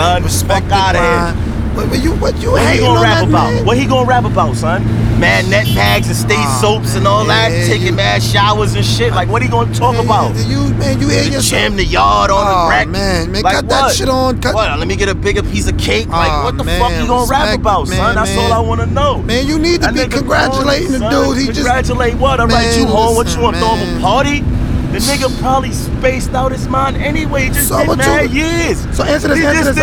son. Respect Fuck out of here. What you What he hating gonna on rap that, about? man? What he gonna rap about, son? Mad net bags and state soaps and all that, taking mad showers and shit. Like, what he gonna talk about? You hear The yourself? gym, the yard, on the wreck. Man, like cut that shit on. Cut. What? Let me get a bigger piece of cake. Like, what the fuck you gonna rap about, son? That's all I wanna know. Man, you need to That be nigga congratulating the corny, dude. He son. just Congratulate what? All right, Man, you home? What listen, you want to throw him a man. party? The nigga probably spaced out his mind anyway. He just So did what mad you- years. So answer this. He Answer just this.